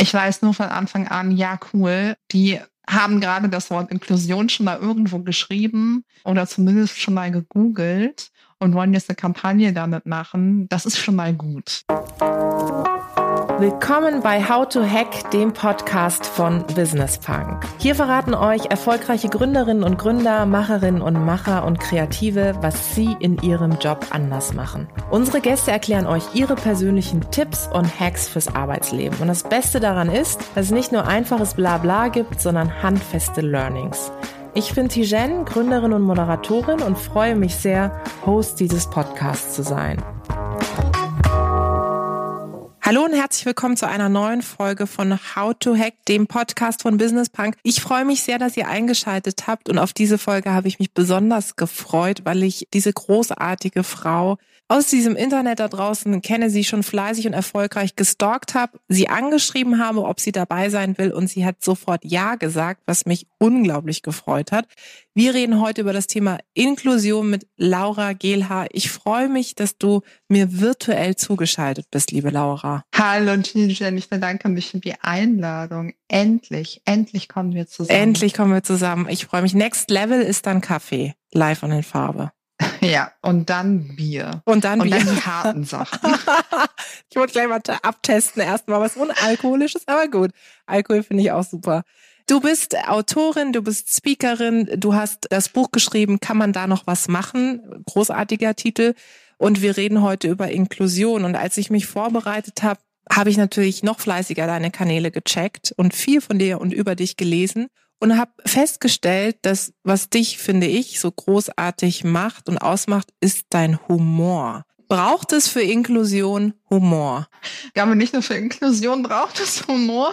Ich weiß nur von Anfang an, ja, cool, die haben gerade das Wort Inklusion schon mal irgendwo geschrieben oder zumindest schon mal gegoogelt und wollen jetzt eine Kampagne damit machen. Das ist schon mal gut. Willkommen bei How to Hack, dem Podcast von Business Punk. Hier verraten euch erfolgreiche Gründerinnen und Gründer, Macherinnen und Macher und Kreative, was sie in ihrem Job anders machen. Unsere Gäste erklären euch ihre persönlichen Tipps und Hacks fürs Arbeitsleben. Und das Beste daran ist, dass es nicht nur einfaches Blabla gibt, sondern handfeste Learnings. Ich bin Tijen, Gründerin und Moderatorin und freue mich sehr, Host dieses Podcasts zu sein. Hallo und herzlich willkommen zu einer neuen Folge von How to Hack, dem Podcast von Business Punk. Ich freue mich sehr, dass ihr eingeschaltet habt und auf diese Folge habe ich mich besonders gefreut, weil ich diese großartige Frau aus diesem Internet da draußen kenne, sie schon fleißig und erfolgreich gestalkt habe, sie angeschrieben habe, ob sie dabei sein will und sie hat sofort Ja gesagt, was mich unglaublich gefreut hat. Wir reden heute über das Thema Inklusion mit Laura Gehlhaar. Ich freue mich, dass du mir virtuell zugeschaltet bist, liebe Laura. Hallo Tijen, ich bedanke mich für die Einladung. Endlich kommen wir zusammen. Endlich kommen wir zusammen. Ich freue mich. Next Level ist dann Kaffee, live und in Farbe. Ja, und dann Bier. Und dann die harten Sachen. Ich wollte gleich mal abtesten erstmal was Unalkoholisches, aber gut. Alkohol finde ich auch super. Du bist Autorin, du bist Speakerin, du hast das Buch geschrieben, kann man da noch was machen? Großartiger Titel. Und wir reden heute über Inklusion. Und als ich mich vorbereitet habe, habe ich natürlich noch fleißiger deine Kanäle gecheckt und viel von dir und über dich gelesen und habe festgestellt, dass was dich, finde ich, so großartig macht und ausmacht, ist dein Humor. Braucht es für Inklusion Humor? Ja, aber nicht nur für Inklusion braucht es Humor.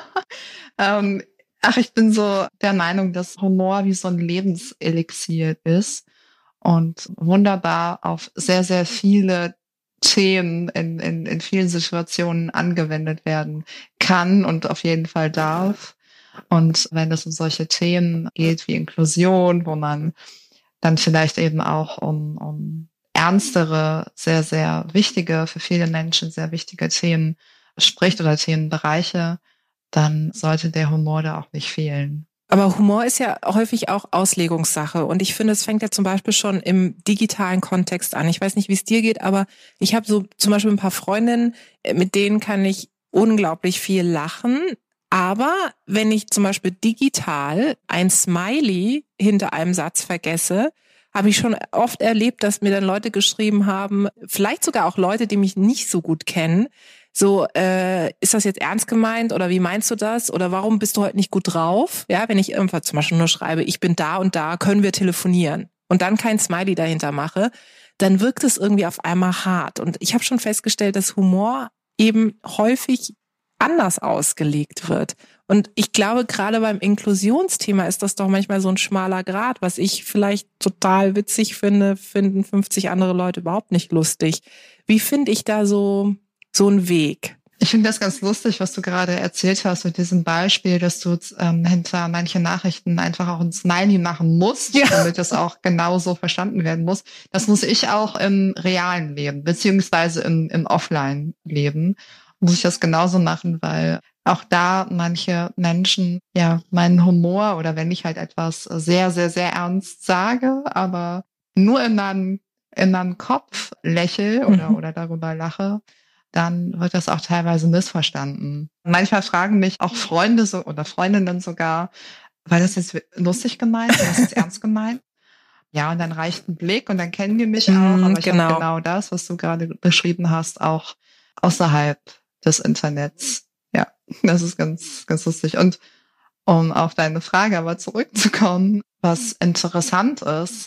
Ich bin so der Meinung, dass Humor wie so ein Lebenselixier ist und wunderbar auf sehr, sehr viele Themen in vielen Situationen angewendet werden kann und auf jeden Fall darf. Und wenn es um solche Themen geht wie Inklusion, wo man dann vielleicht eben auch um ernstere, sehr, sehr wichtige, für viele Menschen sehr wichtige Themen spricht oder Themenbereiche, dann sollte der Humor da auch nicht fehlen. Aber Humor ist ja häufig auch Auslegungssache. Und ich finde, es fängt ja zum Beispiel schon im digitalen Kontext an. Ich weiß nicht, wie es dir geht, aber ich habe so zum Beispiel ein paar Freundinnen, mit denen kann ich unglaublich viel lachen. Aber wenn ich zum Beispiel digital ein Smiley hinter einem Satz vergesse, habe ich schon oft erlebt, dass mir dann Leute geschrieben haben, vielleicht sogar auch Leute, die mich nicht so gut kennen, so, ist das jetzt ernst gemeint oder wie meinst du das? Oder warum bist du heute nicht gut drauf? Ja, wenn ich irgendwas zum Beispiel nur schreibe, ich bin da und da, können wir telefonieren und dann kein Smiley dahinter mache, dann wirkt es irgendwie auf einmal hart. Und ich habe schon festgestellt, dass Humor eben häufig anders ausgelegt wird. Und ich glaube, gerade beim Inklusionsthema ist das doch manchmal so ein schmaler Grat, was ich vielleicht total witzig finde, finden 50 andere Leute überhaupt nicht lustig. Wie finde ich da so einen Weg? Ich finde das ganz lustig, was du gerade erzählt hast mit diesem Beispiel, dass du hinter manche Nachrichten einfach auch ein Smiley machen musst, ja, damit das auch genauso verstanden werden muss. Das muss ich auch im realen Leben, beziehungsweise im Offline-Leben, muss ich das genauso machen, weil auch da manche Menschen, ja, meinen Humor oder wenn ich halt etwas sehr, sehr, sehr ernst sage, aber nur in meinem Kopf lächle oder darüber lache, dann wird das auch teilweise missverstanden. Manchmal fragen mich auch Freunde oder Freundinnen sogar, war das jetzt lustig gemeint, war das jetzt ernst gemeint? Ja, und dann reicht ein Blick und dann kennen die mich auch, aber ich habe genau das, was du gerade beschrieben hast, auch außerhalb des Internets. Ja, das ist ganz, ganz lustig. Und um auf deine Frage aber zurückzukommen, was interessant ist,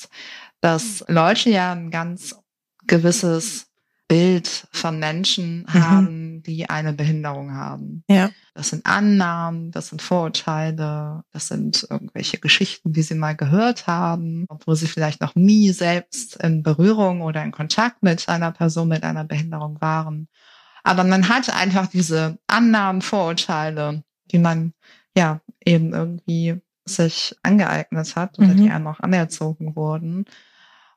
dass Leute ja ein ganz gewisses Bild von Menschen haben, die eine Behinderung haben. Ja. Das sind Annahmen, das sind Vorurteile, das sind irgendwelche Geschichten, die sie mal gehört haben, obwohl sie vielleicht noch nie selbst in Berührung oder in Kontakt mit einer Person mit einer Behinderung waren. Aber man hat einfach diese Annahmen, Vorurteile, die man ja eben irgendwie sich angeeignet hat oder die einem auch anerzogen wurden.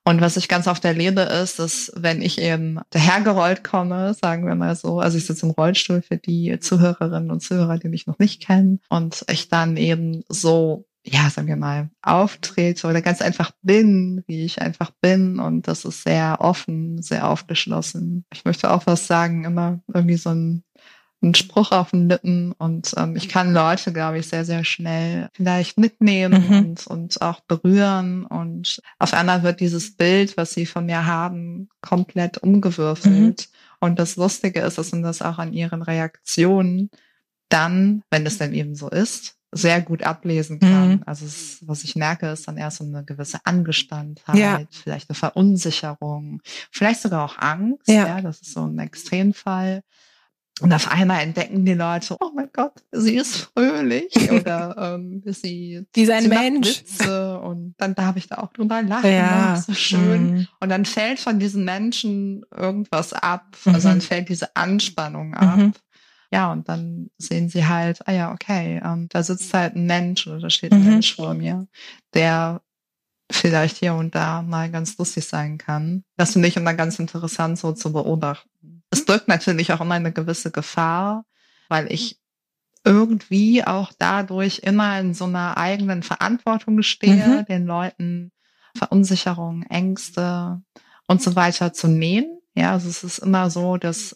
Und was ich ganz oft erlebe, ist, dass wenn ich eben dahergerollt komme, sagen wir mal so, also ich sitze im Rollstuhl für die Zuhörerinnen und Zuhörer, die mich noch nicht kennen, und ich dann eben so, ja, sagen wir mal, auftrete oder ganz einfach bin, wie ich einfach bin. Und das ist sehr offen, sehr aufgeschlossen. Ich möchte auch was sagen, immer irgendwie so ein Spruch auf den Lippen, und ich kann Leute, glaube ich, sehr, sehr schnell vielleicht mitnehmen und auch berühren, und auf einmal wird dieses Bild, was sie von mir haben, komplett umgewürfelt. Und das Lustige ist, dass man das auch an ihren Reaktionen dann, wenn es denn eben so ist, sehr gut ablesen kann. Also was ich merke, ist dann erst so eine gewisse Angespanntheit, vielleicht eine Verunsicherung, vielleicht sogar auch Angst. Ja, das ist so ein Extremfall. Und auf einmal entdecken die Leute, oh mein Gott, sie ist fröhlich, oder sie ist ein sie macht Mensch. Witze, und dann darf ich da auch drüber lachen. Ja. So schön. Und dann fällt von diesen Menschen irgendwas ab. Also dann fällt diese Anspannung ab. Ja, und dann sehen sie halt, ah ja, okay, da sitzt halt ein Mensch, oder da steht ein Mensch vor mir, der vielleicht hier und da mal ganz lustig sein kann. Das finde ich immer ganz interessant, so zu beobachten. Es birgt natürlich auch immer eine gewisse Gefahr, weil ich irgendwie auch dadurch immer in so einer eigenen Verantwortung stehe, den Leuten Verunsicherung, Ängste und so weiter zu nehmen. Ja, also es ist immer so, dass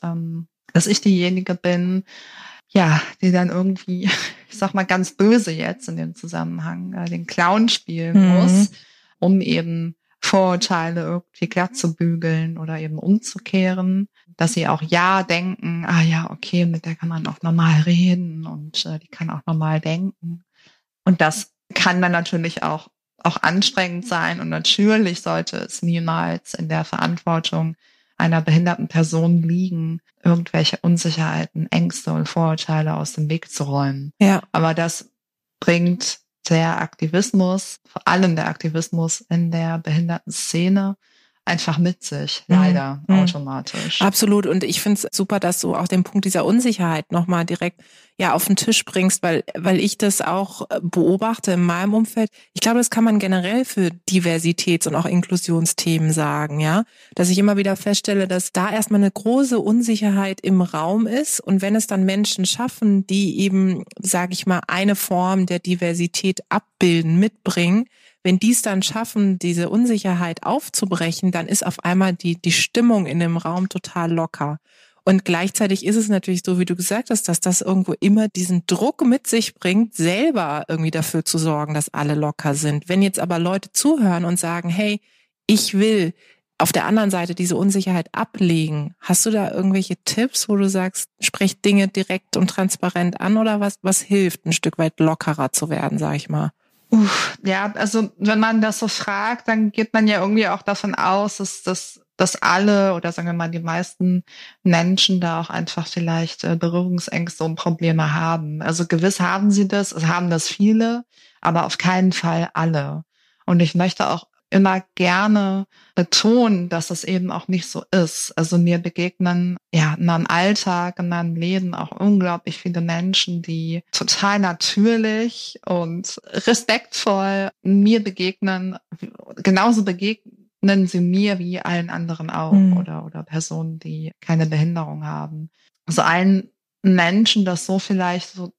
ich diejenige bin, ja, die dann irgendwie, ich sag mal ganz böse jetzt in dem Zusammenhang, den Clown spielen muss, um eben Vorurteile irgendwie glatt zu bügeln oder eben umzukehren, dass sie auch ja denken, ah ja, okay, mit der kann man auch normal reden, und die kann auch normal denken. Und das kann dann natürlich auch anstrengend sein, und natürlich sollte es niemals in der Verantwortung einer behinderten Person liegen, irgendwelche Unsicherheiten, Ängste und Vorurteile aus dem Weg zu räumen. Ja. Aber das bringt der Aktivismus, vor allem der Aktivismus in der Behindertenszene, einfach mit sich, leider, automatisch. Absolut. Und ich finde es super, dass du auch den Punkt dieser Unsicherheit nochmal direkt auf den Tisch bringst, weil ich das auch beobachte in meinem Umfeld. Ich glaube, das kann man generell für Diversitäts- und auch Inklusionsthemen sagen, ja. Dass ich immer wieder feststelle, dass da erstmal eine große Unsicherheit im Raum ist. Und wenn es dann Menschen schaffen, die eben, sage ich mal, eine Form der Diversität abbilden, mitbringen, wenn die es dann schaffen, diese Unsicherheit aufzubrechen, dann ist auf einmal die Stimmung in dem Raum total locker. Und gleichzeitig ist es natürlich so, wie du gesagt hast, dass das irgendwo immer diesen Druck mit sich bringt, selber irgendwie dafür zu sorgen, dass alle locker sind. Wenn jetzt aber Leute zuhören und sagen, hey, ich will auf der anderen Seite diese Unsicherheit ablegen, hast du da irgendwelche Tipps, wo du sagst, sprech Dinge direkt und transparent an, oder was hilft, ein Stück weit lockerer zu werden, sag ich mal? Ja, also wenn man das so fragt, dann geht man ja irgendwie auch davon aus, dass alle, oder sagen wir mal die meisten Menschen da auch einfach vielleicht Berührungsängste und Probleme haben. Also gewiss haben sie das, es haben das viele, aber auf keinen Fall alle. Und ich möchte auch immer gerne betonen, dass das eben auch nicht so ist. Also mir begegnen ja in meinem Alltag, in meinem Leben auch unglaublich viele Menschen, die total natürlich und respektvoll mir begegnen, genauso begegnen sie mir wie allen anderen auch, oder Personen, die keine Behinderung haben. Also allen Menschen das so vielleicht so,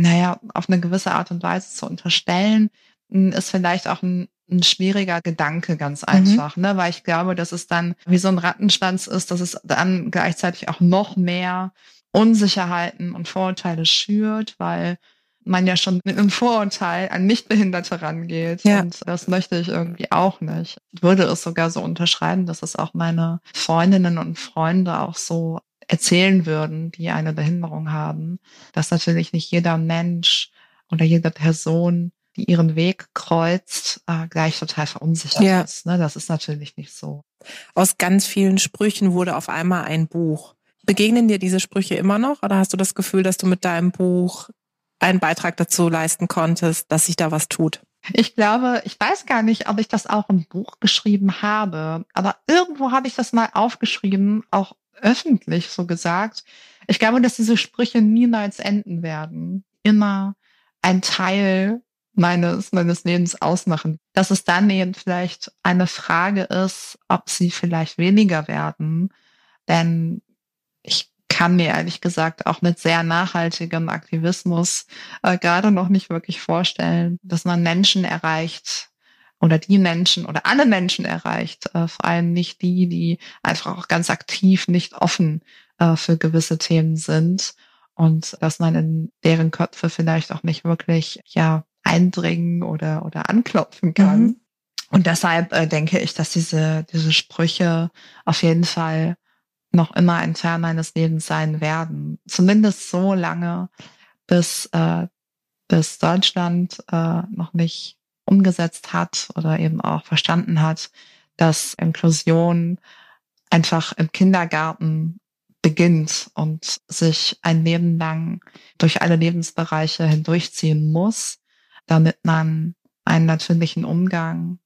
auf eine gewisse Art und Weise zu unterstellen, ist vielleicht auch ein schwieriger Gedanke, ganz einfach, ne? Weil ich glaube, dass es dann wie so ein Rattenschwanz ist, dass es dann gleichzeitig auch noch mehr Unsicherheiten und Vorurteile schürt, weil man ja schon mit einem Vorurteil an Nichtbehinderte rangeht. Ja. Und das möchte ich irgendwie auch nicht. Ich würde es sogar so unterschreiben, dass es auch meine Freundinnen und Freunde auch so erzählen würden, die eine Behinderung haben, dass natürlich nicht jeder Mensch oder jede Person, die ihren Weg kreuzt, gleich total verunsichert ist. Ne? Das ist natürlich nicht so. Aus ganz vielen Sprüchen wurde auf einmal ein Buch. Begegnen dir diese Sprüche immer noch, oder hast du das Gefühl, dass du mit deinem Buch einen Beitrag dazu leisten konntest, dass sich da was tut? Ich glaube, ich weiß gar nicht, ob ich das auch im Buch geschrieben habe, aber irgendwo habe ich das mal aufgeschrieben, auch öffentlich so gesagt. Ich glaube, dass diese Sprüche niemals enden werden. Immer ein Teil meines Lebens ausmachen. Dass es dann eben vielleicht eine Frage ist, ob sie vielleicht weniger werden. Denn ich kann mir ehrlich gesagt auch mit sehr nachhaltigem Aktivismus gerade noch nicht wirklich vorstellen, dass man Menschen erreicht oder die Menschen oder alle Menschen erreicht, vor allem nicht die, die einfach auch ganz aktiv nicht offen für gewisse Themen sind und dass man in deren Köpfe vielleicht auch nicht wirklich eindringen oder anklopfen kann. Mhm. Und deshalb denke ich, dass diese Sprüche auf jeden Fall noch immer ein Teil meines Lebens sein werden. Zumindest so lange, bis Deutschland noch nicht umgesetzt hat oder eben auch verstanden hat, dass Inklusion einfach im Kindergarten beginnt und sich ein Leben lang durch alle Lebensbereiche hindurchziehen muss, damit man einen natürlichen Umgang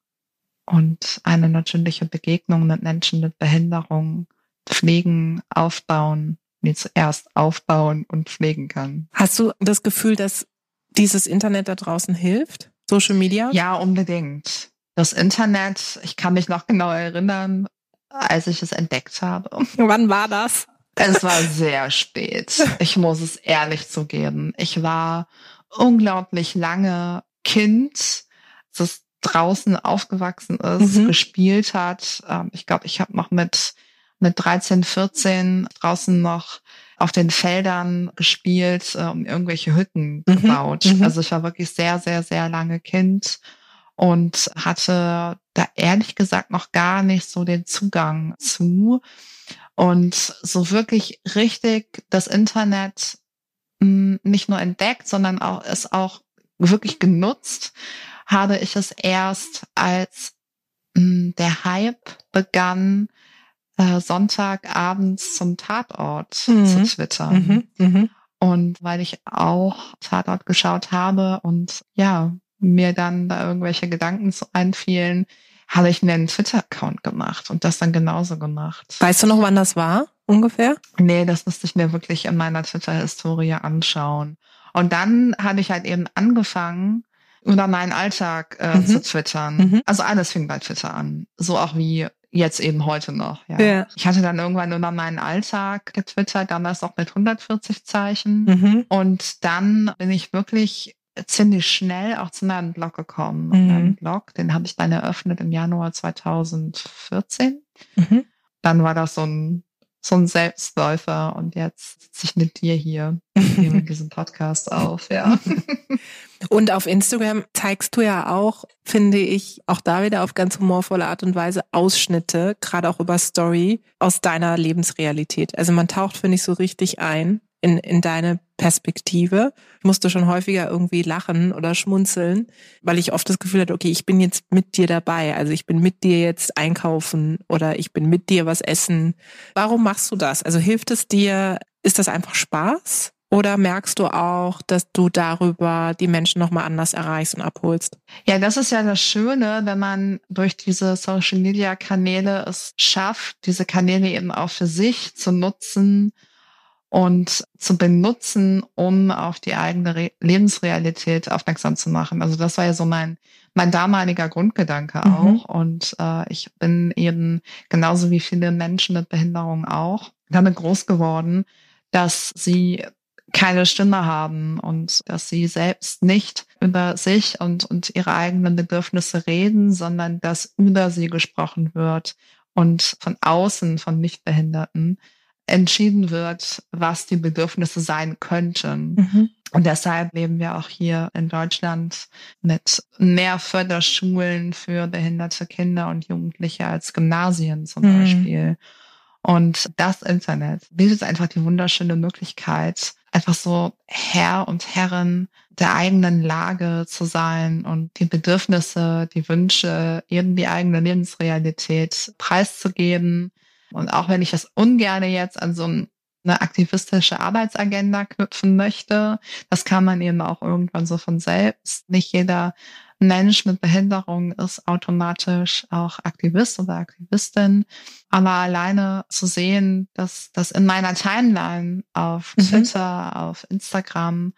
und eine natürliche Begegnung mit Menschen mit Behinderung pflegen, aufbauen, zuerst aufbauen und pflegen kann. Hast du das Gefühl, dass dieses Internet da draußen hilft? Social Media? Ja, unbedingt. Das Internet, ich kann mich noch genau erinnern, als ich es entdeckt habe. Wann war das? Es war sehr spät. Ich muss es ehrlich zugeben. Ich war unglaublich lange Kind, das draußen aufgewachsen ist, gespielt hat. Ich glaube, ich habe noch mit 13, 14 draußen noch auf den Feldern gespielt, irgendwelche Hütten gebaut. Also ich war wirklich sehr, sehr, sehr lange Kind und hatte da ehrlich gesagt noch gar nicht so den Zugang zu. Und so wirklich richtig das Internet nicht nur entdeckt, sondern auch wirklich genutzt, habe ich es erst, als der Hype begann, Sonntagabends zum Tatort zu twittern. Und weil ich auch Tatort geschaut habe und mir dann da irgendwelche Gedanken einfielen, habe ich mir einen Twitter-Account gemacht und das dann genauso gemacht. Weißt du noch, wann das war, ungefähr? Nee, das musste ich mir wirklich in meiner Twitter-Historie anschauen. Und dann hatte ich halt eben angefangen, über meinen Alltag zu twittern. Also alles fing bei Twitter an. So auch wie jetzt eben heute noch. Ja. Ich hatte dann irgendwann über meinen Alltag getwittert, damals noch mit 140 Zeichen. Und dann bin ich wirklich ziemlich schnell auch zu meinem Blog gekommen. Meinem Blog, den habe ich dann eröffnet im Januar 2014. Dann war das so ein Selbstläufer und jetzt sitze ich mit dir hier und nehme diesen Podcast auf, ja. Und auf Instagram zeigst du ja auch, finde ich, auch da wieder auf ganz humorvolle Art und Weise Ausschnitte, gerade auch über Story, aus deiner Lebensrealität. Also man taucht, finde ich, so richtig ein in deine Perspektive. Ich musste schon häufiger irgendwie lachen oder schmunzeln, weil ich oft das Gefühl hatte, okay, ich bin jetzt mit dir dabei. Also ich bin mit dir jetzt einkaufen oder ich bin mit dir was essen. Warum machst du das? Also hilft es dir? Ist das einfach Spaß? Oder merkst du auch, dass du darüber die Menschen nochmal anders erreichst und abholst? Ja, das ist ja das Schöne, wenn man durch diese Social-Media-Kanäle es schafft, diese Kanäle eben auch für sich zu nutzen und zu benutzen, um auf die eigene Lebensrealität aufmerksam zu machen. Also das war ja so mein damaliger Grundgedanke auch. Und ich bin eben genauso wie viele Menschen mit Behinderung auch damit groß geworden, dass sie keine Stimme haben und dass sie selbst nicht über sich und ihre eigenen Bedürfnisse reden, sondern dass über sie gesprochen wird und von außen, von Nichtbehinderten, entschieden wird, was die Bedürfnisse sein könnten. Und deshalb leben wir auch hier in Deutschland mit mehr Förderschulen für behinderte Kinder und Jugendliche als Gymnasien zum Beispiel. Und das Internet bietet einfach die wunderschöne Möglichkeit, einfach so Herr und Herrin der eigenen Lage zu sein und die Bedürfnisse, die Wünsche, eben die eigene Lebensrealität preiszugeben. Und auch wenn ich das ungerne jetzt an so eine aktivistische Arbeitsagenda knüpfen möchte, das kann man eben auch irgendwann so von selbst. Nicht jeder Mensch mit Behinderung ist automatisch auch Aktivist oder Aktivistin. Aber alleine zu sehen, dass das in meiner Timeline auf Twitter, auf Instagram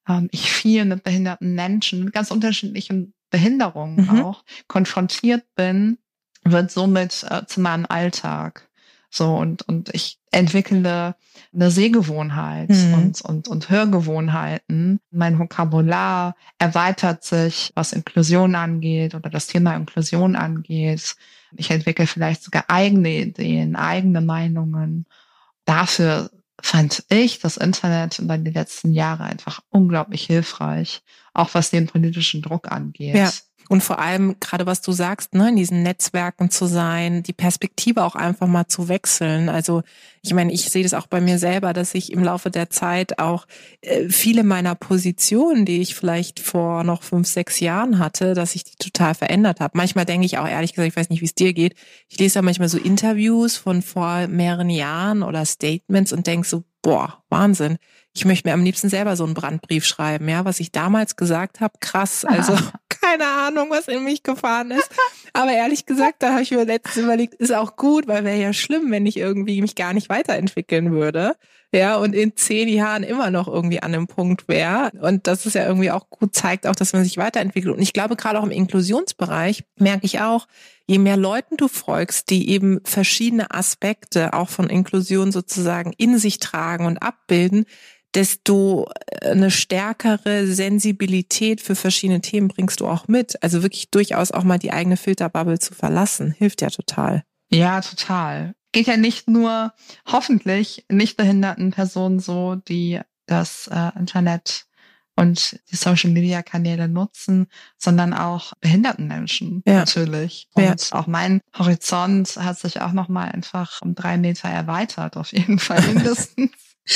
ich viel mit behinderten Menschen, mit ganz unterschiedlichen Behinderungen auch konfrontiert bin, wird somit zu meinem Alltag. So, und ich entwickle eine Sehgewohnheit und Hörgewohnheiten. Mein Vokabular erweitert sich, was Inklusion angeht oder das Thema Inklusion angeht. Ich entwickle vielleicht sogar eigene Ideen, eigene Meinungen. Dafür fand ich das Internet über die letzten Jahre einfach unglaublich hilfreich, auch was den politischen Druck angeht. Ja. Und vor allem, gerade was du sagst, ne, in diesen Netzwerken zu sein, die Perspektive auch einfach mal zu wechseln. Also ich meine, ich sehe das auch bei mir selber, dass ich im Laufe der Zeit auch viele meiner Positionen, die ich vielleicht vor noch 5, 6 Jahren hatte, dass ich die total verändert habe. Manchmal denke ich auch, ehrlich gesagt, ich weiß nicht, wie es dir geht, ich lese ja manchmal so Interviews von vor mehreren Jahren oder Statements und denke so, boah, Wahnsinn. Ich möchte mir am liebsten selber so einen Brandbrief schreiben, ja, was ich damals gesagt habe, krass, also keine Ahnung, was in mich gefahren ist. Aber ehrlich gesagt, da habe ich mir letztens überlegt, ist auch gut, weil wäre ja schlimm, wenn ich irgendwie mich gar nicht weiterentwickeln würde. Ja, und in 10 Jahren immer noch irgendwie an einem Punkt wäre. Und das ist ja irgendwie auch gut, zeigt auch, dass man sich weiterentwickelt. Und ich glaube, gerade auch im Inklusionsbereich merke ich auch, je mehr Leuten du folgst, die eben verschiedene Aspekte auch von Inklusion sozusagen in sich tragen und abbilden, desto eine stärkere Sensibilität für verschiedene Themen bringst du auch mit. Also wirklich durchaus auch mal die eigene Filterbubble zu verlassen, hilft ja total. Ja, total. Geht ja nicht nur, hoffentlich, nicht behinderten Personen so, die das Internet und die Social-Media-Kanäle nutzen, sondern auch behinderten Menschen natürlich. Und auch mein Horizont hat sich auch nochmal einfach um 3 Meter erweitert, auf jeden Fall mindestens.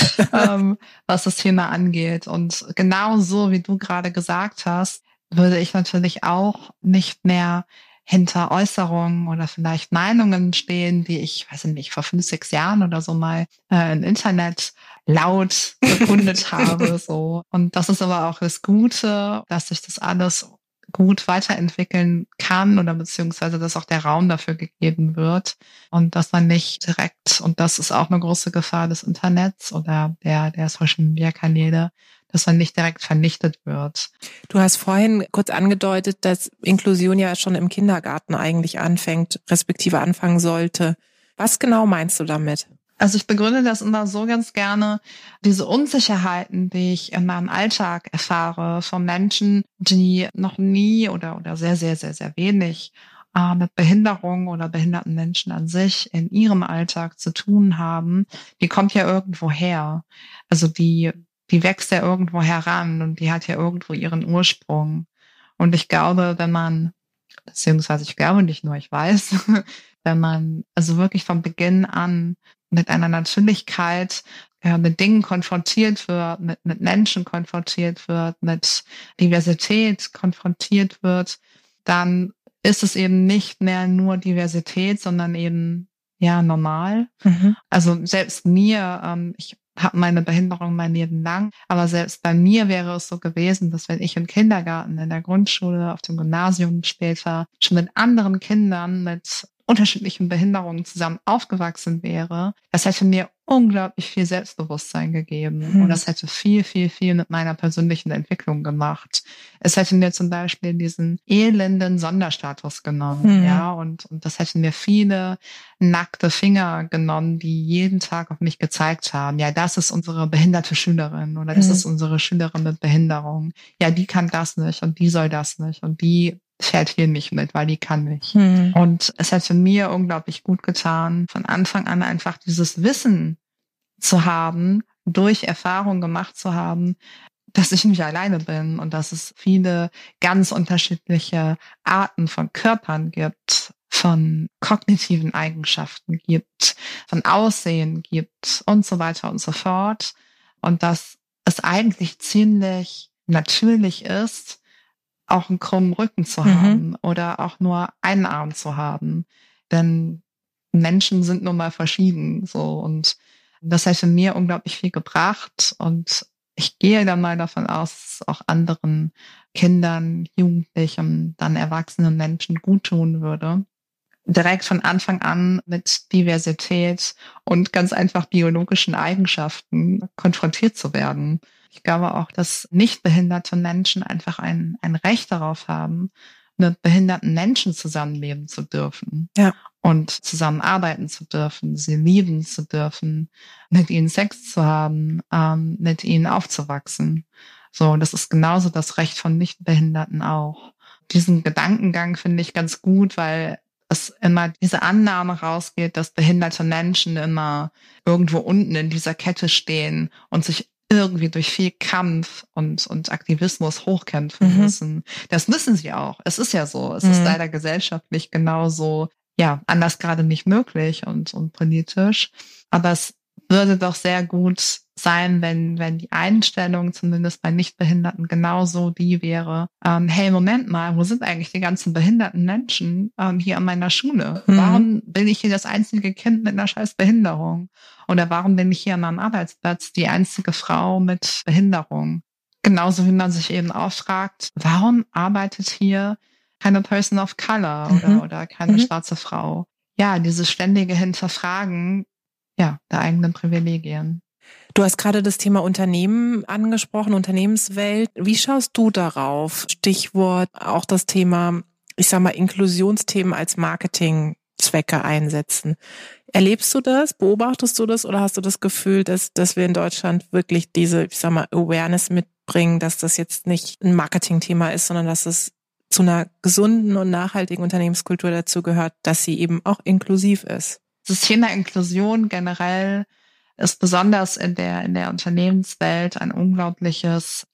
Was das Thema angeht. Und genau so, wie du gerade gesagt hast, würde ich natürlich auch nicht mehr hinter Äußerungen oder vielleicht Meinungen stehen, die ich, weiß ich nicht, vor 5, 6 Jahren oder so mal im Internet laut bekundet habe. So. Und das ist aber auch das Gute, dass sich das alles gut weiterentwickeln kann oder beziehungsweise dass auch der Raum dafür gegeben wird und dass man nicht direkt, und das ist auch eine große Gefahr des Internets oder der Social Media Kanäle, dass man nicht direkt vernichtet wird. Du hast vorhin kurz angedeutet, dass Inklusion ja schon im Kindergarten eigentlich anfängt, respektive anfangen sollte. Was genau meinst du damit? Also ich begründe das immer so ganz gerne, diese Unsicherheiten, die ich in meinem Alltag erfahre von Menschen, die noch nie oder sehr, sehr, sehr, sehr wenig mit Behinderung oder behinderten Menschen an sich in ihrem Alltag zu tun haben, die kommt ja irgendwo her. Also die wächst ja irgendwo heran und die hat ja irgendwo ihren Ursprung. Und ich glaube, beziehungsweise ich glaube nicht nur, ich weiß, wenn man also wirklich von Beginn an mit einer Natürlichkeit mit Dingen konfrontiert wird, mit Menschen konfrontiert wird, mit Diversität konfrontiert wird, dann ist es eben nicht mehr nur Diversität, sondern eben ja normal. Also selbst mir, ich habe meine Behinderung mein Leben lang, aber selbst bei mir wäre es so gewesen, dass wenn ich im Kindergarten, in der Grundschule, auf dem Gymnasium später schon mit anderen Kindern mit unterschiedlichen Behinderungen zusammen aufgewachsen wäre, das hätte mir unglaublich viel Selbstbewusstsein gegeben. Und das hätte viel, viel, viel mit meiner persönlichen Entwicklung gemacht. Es hätte mir zum Beispiel diesen elenden Sonderstatus genommen, ja, und das hätte mir viele nackte Finger genommen, die jeden Tag auf mich gezeigt haben. Ja, das ist unsere behinderte Schülerin oder das ist unsere Schülerin mit Behinderung. Ja, die kann das nicht und die soll das nicht und die fährt hier nicht mit, weil die kann nicht. Und es hätte mir unglaublich gut getan, von Anfang an einfach dieses Wissen zu haben, durch Erfahrung gemacht zu haben, dass ich nicht alleine bin und dass es viele ganz unterschiedliche Arten von Körpern gibt, von kognitiven Eigenschaften gibt, von Aussehen gibt und so weiter und so fort. Und dass es eigentlich ziemlich natürlich ist, auch einen krummen Rücken zu haben oder auch nur einen Arm zu haben. Denn Menschen sind nun mal verschieden, so. Und das hätte mir unglaublich viel gebracht. Und ich gehe dann mal davon aus, dass es auch anderen Kindern, Jugendlichen, dann erwachsenen Menschen gut tun würde. direkt von Anfang an mit Diversität und ganz einfach biologischen Eigenschaften konfrontiert zu werden. Ich glaube auch, dass nicht behinderte Menschen einfach ein Recht darauf haben, mit behinderten Menschen zusammenleben zu dürfen. Ja. Und zusammenarbeiten zu dürfen, sie lieben zu dürfen, mit ihnen Sex zu haben, mit ihnen aufzuwachsen. So, das ist genauso das Recht von Nichtbehinderten auch. Diesen Gedankengang finde ich ganz gut, weil es immer diese Annahme rausgeht, dass behinderte Menschen immer irgendwo unten in dieser Kette stehen und sich irgendwie durch viel Kampf und Aktivismus hochkämpfen müssen. Das müssen sie auch. Es ist ja so. Es ist leider gesellschaftlich genauso, anders gerade nicht möglich und politisch. Aber es würde doch sehr gut sein, wenn die Einstellung zumindest bei Nichtbehinderten genauso die wäre, hey, Moment mal, wo sind eigentlich die ganzen behinderten Menschen hier an meiner Schule? Warum bin ich hier das einzige Kind mit einer scheiß Behinderung? Oder warum bin ich hier an meinem Arbeitsplatz die einzige Frau mit Behinderung? Genauso wie man sich eben auch fragt, warum arbeitet hier keine Person of Color oder keine schwarze Frau? Ja, dieses ständige Hinterfragen, der eigenen Privilegien. Du hast gerade das Thema Unternehmen angesprochen, Unternehmenswelt. Wie schaust du darauf? Stichwort auch das Thema, ich sag mal, Inklusionsthemen als Marketingzwecke einsetzen. Erlebst du das? Beobachtest du das? Oder hast du das Gefühl, dass wir in Deutschland wirklich diese, ich sag mal, Awareness mitbringen, dass das jetzt nicht ein Marketingthema ist, sondern dass es zu einer gesunden und nachhaltigen Unternehmenskultur dazu gehört, dass sie eben auch inklusiv ist? Das Thema Inklusion generell ist besonders in der Unternehmenswelt ein unglaubliches,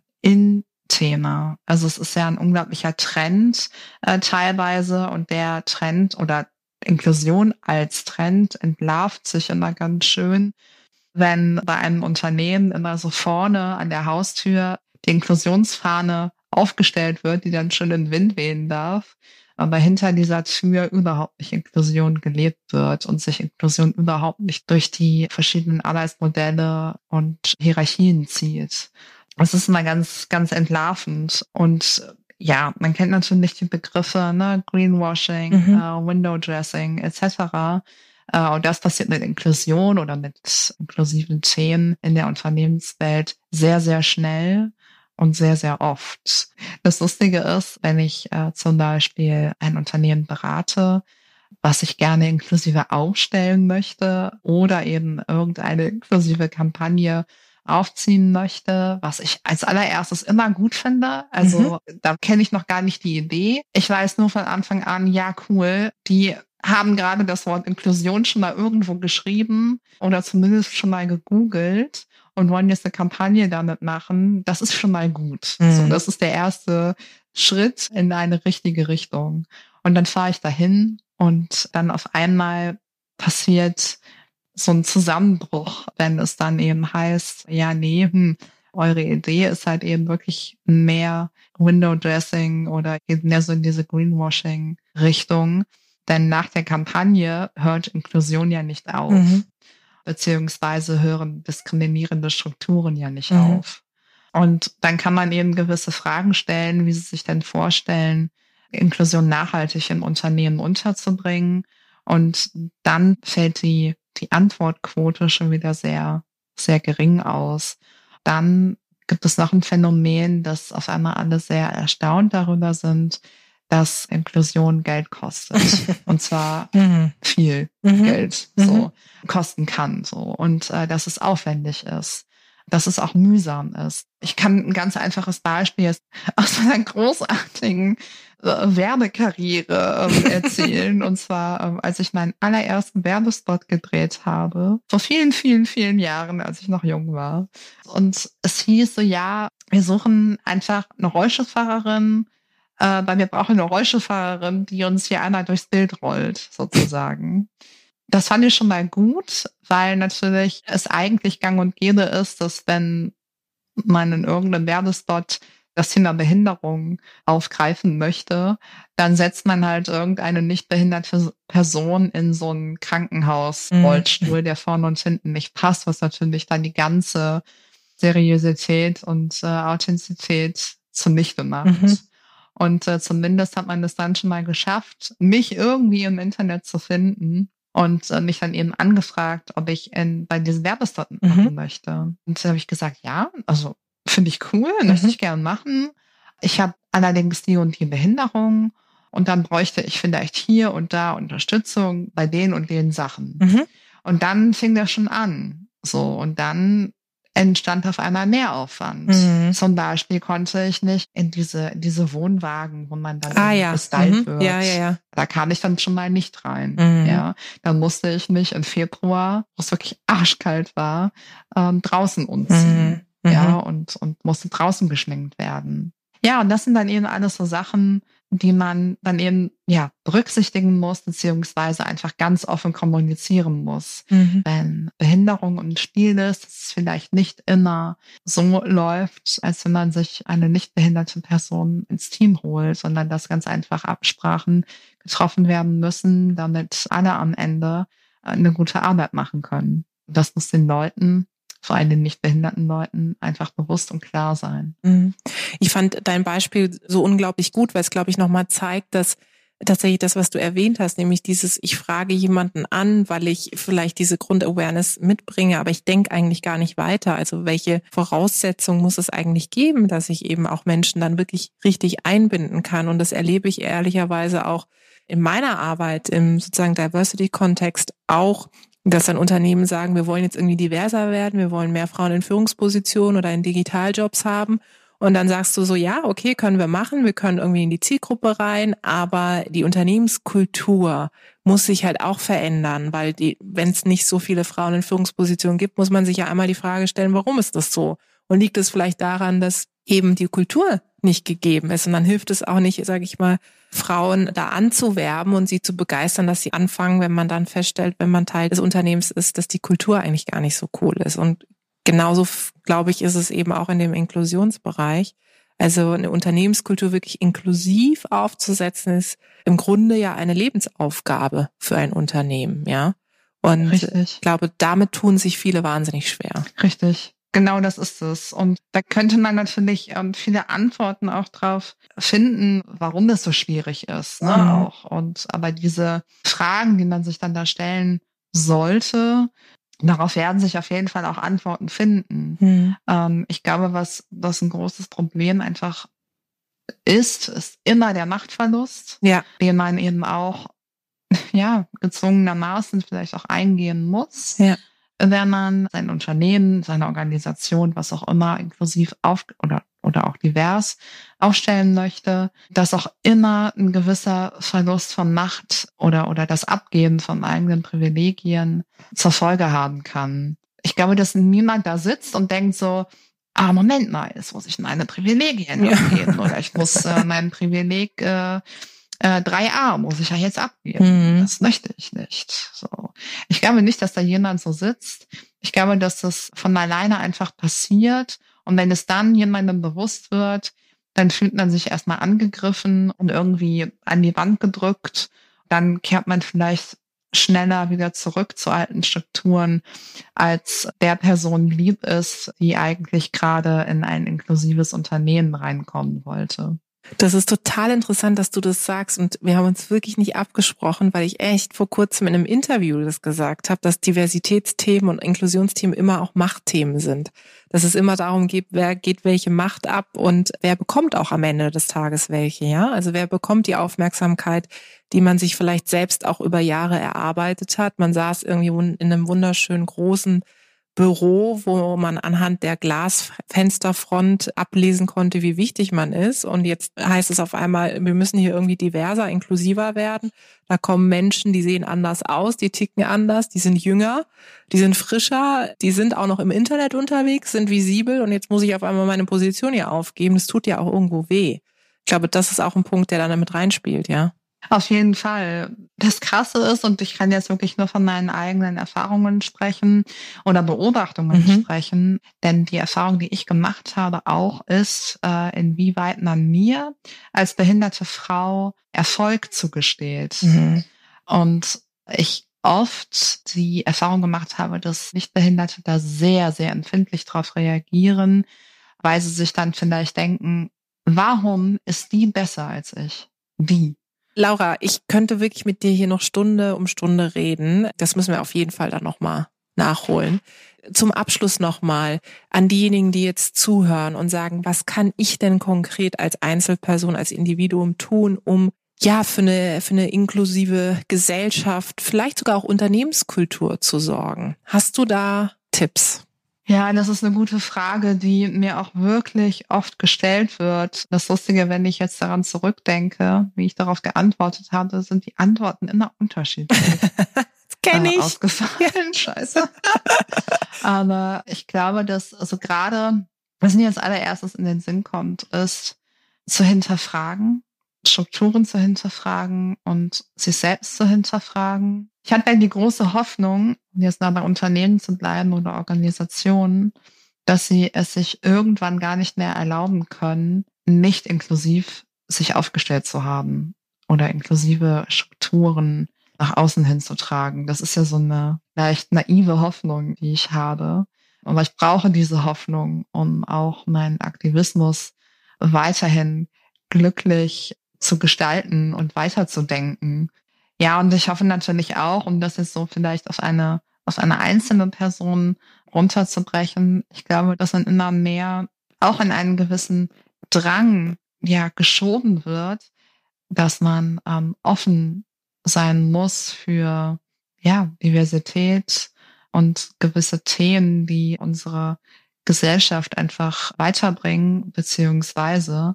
In-Thema. Also es ist ja ein unglaublicher Trend teilweise, und der Trend oder Inklusion als Trend entlarvt sich immer ganz schön, wenn bei einem Unternehmen immer so vorne an der Haustür die Inklusionsfahne aufgestellt wird, die dann schön im Wind wehen darf, aber hinter dieser Tür überhaupt nicht Inklusion gelebt wird und sich Inklusion überhaupt nicht durch die verschiedenen Arbeitsmodelle und Hierarchien zieht. Das ist immer ganz, ganz entlarvend. Und man kennt natürlich die Begriffe, Greenwashing, Window Dressing etc. Und das passiert mit Inklusion oder mit inklusiven Themen in der Unternehmenswelt sehr, sehr schnell und sehr, sehr oft. Das Lustige ist, wenn ich zum Beispiel ein Unternehmen berate, was ich gerne inklusiver aufstellen möchte oder eben irgendeine inklusive Kampagne aufziehen möchte, was ich als allererstes immer gut finde. Also da kenne ich noch gar nicht die Idee. Ich weiß nur von Anfang an, ja cool, die haben gerade das Wort Inklusion schon mal irgendwo geschrieben oder zumindest schon mal gegoogelt und wollen jetzt eine Kampagne damit machen. Das ist schon mal gut. So, das ist der erste Schritt in eine richtige Richtung. Und dann fahre ich dahin und dann auf einmal passiert so ein Zusammenbruch, wenn es dann eben heißt, eure Idee ist halt eben wirklich mehr Window Dressing oder geht mehr so in diese Greenwashing-Richtung. Denn nach der Kampagne hört Inklusion ja nicht auf, beziehungsweise hören diskriminierende Strukturen ja nicht auf. Und dann kann man eben gewisse Fragen stellen, wie sie sich denn vorstellen, Inklusion nachhaltig im Unternehmen unterzubringen. Und dann fällt die Antwortquote schon wieder sehr, sehr gering aus. Dann gibt es noch ein Phänomen, dass auf einmal alle sehr erstaunt darüber sind, dass Inklusion Geld kostet. Und zwar viel Geld so kosten kann. So. Und dass es aufwendig ist, dass es auch mühsam ist. Ich kann ein ganz einfaches Beispiel aus meiner großartigen Werbekarriere erzählen. Und zwar, als ich meinen allerersten Werbespot gedreht habe, vor vielen, vielen, vielen Jahren, als ich noch jung war. Und es hieß so, wir suchen einfach eine Rollstuhlfahrerin, weil wir brauchen eine Rollstuhlfahrerin, die uns hier einmal durchs Bild rollt, sozusagen. Das fand ich schon mal gut, weil natürlich es eigentlich gang und gäbe ist, dass wenn man in irgendeinem Werbespot das Thema Behinderung aufgreifen möchte, dann setzt man halt irgendeine nicht behinderte Person in so einen Krankenhausrollstuhl, der vorne und hinten nicht passt, was natürlich dann die ganze Seriosität und Authentizität zunichte macht. Und zumindest hat man es dann schon mal geschafft, mich irgendwie im Internet zu finden und mich dann eben angefragt, ob ich bei diesen Werbespot machen möchte. Und da habe ich gesagt, ja, also finde ich cool, möchte ich gern machen. Ich habe allerdings die und die Behinderung und dann bräuchte ich vielleicht hier und da Unterstützung bei den und den Sachen. Und dann fing das schon an. So, und dann entstand auf einmal Mehraufwand. Zum Beispiel konnte ich nicht in diese Wohnwagen, wo man dann gestylt wird. Ja. Da kam ich dann schon mal nicht rein. Ja, dann musste ich mich im Februar, wo es wirklich arschkalt war, draußen umziehen. Ja, und musste draußen geschminkt werden. Ja, und das sind dann eben alles so Sachen, die man dann eben, berücksichtigen muss, beziehungsweise einfach ganz offen kommunizieren muss. Wenn Behinderung ein Spiel ist, dass es vielleicht nicht immer so läuft, als wenn man sich eine nicht behinderte Person ins Team holt, sondern dass ganz einfach Absprachen getroffen werden müssen, damit alle am Ende eine gute Arbeit machen können. Das muss den Leuten, vor allem den nicht behinderten Leuten, einfach bewusst und klar sein. Ich fand dein Beispiel so unglaublich gut, weil es, glaube ich, nochmal zeigt, dass tatsächlich das, was du erwähnt hast, nämlich dieses, ich frage jemanden an, weil ich vielleicht diese Grundawareness mitbringe, aber ich denke eigentlich gar nicht weiter. Also welche Voraussetzungen muss es eigentlich geben, dass ich eben auch Menschen dann wirklich richtig einbinden kann? Und das erlebe ich ehrlicherweise auch in meiner Arbeit im sozusagen Diversity-Kontext auch, dass dann Unternehmen sagen, wir wollen jetzt irgendwie diverser werden, wir wollen mehr Frauen in Führungspositionen oder in Digitaljobs haben. Und dann sagst du so, ja, okay, können wir machen, wir können irgendwie in die Zielgruppe rein, aber die Unternehmenskultur muss sich halt auch verändern, weil wenn es nicht so viele Frauen in Führungspositionen gibt, muss man sich ja einmal die Frage stellen, warum ist das so? Und liegt es vielleicht daran, dass eben die Kultur nicht gegeben ist? Und dann hilft es auch nicht, sage ich mal, Frauen da anzuwerben und sie zu begeistern, dass sie anfangen, wenn man dann feststellt, wenn man Teil des Unternehmens ist, dass die Kultur eigentlich gar nicht so cool ist. Und genauso, glaube ich, ist es eben auch in dem Inklusionsbereich. Also eine Unternehmenskultur wirklich inklusiv aufzusetzen, ist im Grunde ja eine Lebensaufgabe für ein Unternehmen, ja. Und ich glaube, damit tun sich viele wahnsinnig schwer. Richtig. Genau, das ist es. Und da könnte man natürlich viele Antworten auch drauf finden, warum das so schwierig ist, ne, auch. Aber diese Fragen, die man sich dann da stellen sollte, darauf werden sich auf jeden Fall auch Antworten finden. Ich glaube, was ein großes Problem einfach ist immer der Machtverlust, den man eben auch, gezwungenermaßen vielleicht auch eingehen muss. Wenn man sein Unternehmen, seine Organisation, was auch immer, inklusiv oder auch divers aufstellen möchte, dass auch immer ein gewisser Verlust von Macht oder das Abgeben von eigenen Privilegien zur Folge haben kann. Ich glaube, dass niemand da sitzt und denkt so, Moment mal, jetzt muss ich meine Privilegien abgeben oder ich muss mein Privileg 3a muss ich ja jetzt abgeben. Das möchte ich nicht. So. Ich glaube nicht, dass da jemand so sitzt. Ich glaube, dass das von alleine einfach passiert. Und wenn es dann jemandem bewusst wird, dann fühlt man sich erstmal angegriffen und irgendwie an die Wand gedrückt. Dann kehrt man vielleicht schneller wieder zurück zu alten Strukturen, als der Person lieb ist, die eigentlich gerade in ein inklusives Unternehmen reinkommen wollte. Das ist total interessant, dass du das sagst, und wir haben uns wirklich nicht abgesprochen, weil ich echt vor kurzem in einem Interview das gesagt habe, dass Diversitätsthemen und Inklusionsthemen immer auch Machtthemen sind. Dass es immer darum geht, wer geht welche Macht ab und wer bekommt auch am Ende des Tages welche, ja? Also wer bekommt die Aufmerksamkeit, die man sich vielleicht selbst auch über Jahre erarbeitet hat. Man saß irgendwie in einem wunderschönen großen Büro, wo man anhand der Glasfensterfront ablesen konnte, wie wichtig man ist. Und jetzt heißt es auf einmal, wir müssen hier irgendwie diverser, inklusiver werden. Da kommen Menschen, die sehen anders aus, die ticken anders, die sind jünger, die sind frischer, die sind auch noch im Internet unterwegs, sind visibel. Und jetzt muss ich auf einmal meine Position hier aufgeben. Das tut ja auch irgendwo weh. Ich glaube, das ist auch ein Punkt, der da damit reinspielt, ja. Auf jeden Fall. Das Krasse ist, und ich kann jetzt wirklich nur von meinen eigenen Erfahrungen sprechen oder Beobachtungen sprechen, denn die Erfahrung, die ich gemacht habe, auch ist, inwieweit man mir als behinderte Frau Erfolg zugesteht. Und ich oft die Erfahrung gemacht habe, dass Nichtbehinderte da sehr, sehr empfindlich drauf reagieren, weil sie sich dann vielleicht denken, warum ist die besser als ich? Wie? Laura, ich könnte wirklich mit dir hier noch Stunde um Stunde reden. Das müssen wir auf jeden Fall dann nochmal nachholen. Zum Abschluss nochmal an diejenigen, die jetzt zuhören und sagen, was kann ich denn konkret als Einzelperson, als Individuum tun, um für eine inklusive Gesellschaft, vielleicht sogar auch Unternehmenskultur zu sorgen? Hast du da Tipps? Ja, das ist eine gute Frage, die mir auch wirklich oft gestellt wird. Das Lustige, wenn ich jetzt daran zurückdenke, wie ich darauf geantwortet habe, sind die Antworten immer unterschiedlich. Das kenne ich. Ausgefallen, scheiße. Aber ich glaube, dass also gerade, was mir als allererstes in den Sinn kommt, ist zu hinterfragen, Strukturen zu hinterfragen und sich selbst zu hinterfragen. Ich hatte die große Hoffnung, jetzt mal bei Unternehmen zu bleiben oder Organisationen, dass sie es sich irgendwann gar nicht mehr erlauben können, nicht inklusiv sich aufgestellt zu haben oder inklusive Strukturen nach außen hinzutragen. Das ist ja so eine leicht naive Hoffnung, die ich habe. Aber ich brauche diese Hoffnung, um auch meinen Aktivismus weiterhin glücklich zu gestalten und weiterzudenken. Ja, und ich hoffe natürlich auch, um das jetzt so vielleicht auf eine einzelne Person runterzubrechen, ich glaube, dass man immer mehr auch in einen gewissen Drang geschoben wird, dass man offen sein muss für Diversität und gewisse Themen, die unsere Gesellschaft einfach weiterbringen, beziehungsweise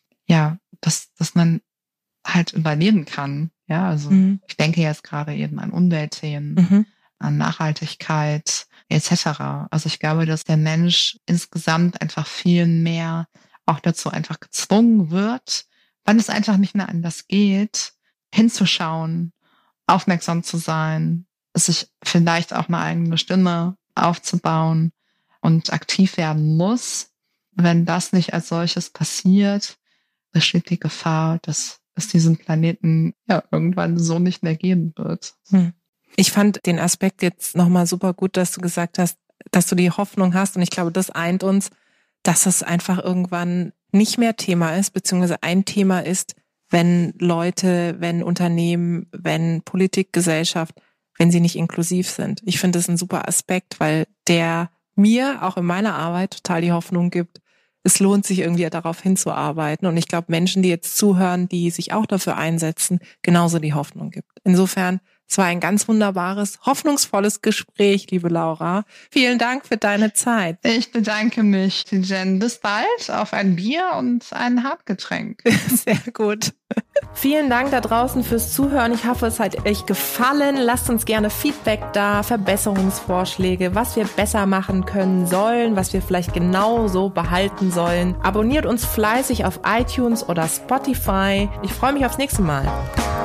dass man halt überleben kann. Ja, also ich denke jetzt gerade eben an Umweltthemen, an Nachhaltigkeit etc. Also ich glaube, dass der Mensch insgesamt einfach viel mehr auch dazu einfach gezwungen wird, weil es einfach nicht mehr anders geht, hinzuschauen, aufmerksam zu sein, sich vielleicht auch eine eigene Stimme aufzubauen und aktiv werden muss. Wenn das nicht als solches passiert, besteht die Gefahr, dass es diesen Planeten irgendwann so nicht mehr geben wird. Ich fand den Aspekt jetzt nochmal super gut, dass du gesagt hast, dass du die Hoffnung hast, und ich glaube, das eint uns, dass es einfach irgendwann nicht mehr Thema ist, beziehungsweise ein Thema ist, wenn Leute, wenn Unternehmen, wenn Politik, Gesellschaft, wenn sie nicht inklusiv sind. Ich finde das ein super Aspekt, weil der mir auch in meiner Arbeit total die Hoffnung gibt, es lohnt sich irgendwie darauf hinzuarbeiten. Und ich glaube, Menschen, die jetzt zuhören, die sich auch dafür einsetzen, genauso die Hoffnung gibt. Insofern, es war ein ganz wunderbares, hoffnungsvolles Gespräch, liebe Laura. Vielen Dank für deine Zeit. Ich bedanke mich, Jen. Bis bald, auf ein Bier und ein Hartgetränk. Sehr gut. Vielen Dank da draußen fürs Zuhören. Ich hoffe, es hat euch gefallen. Lasst uns gerne Feedback da, Verbesserungsvorschläge, was wir besser machen können sollen, was wir vielleicht genauso behalten sollen. Abonniert uns fleißig auf iTunes oder Spotify. Ich freue mich aufs nächste Mal.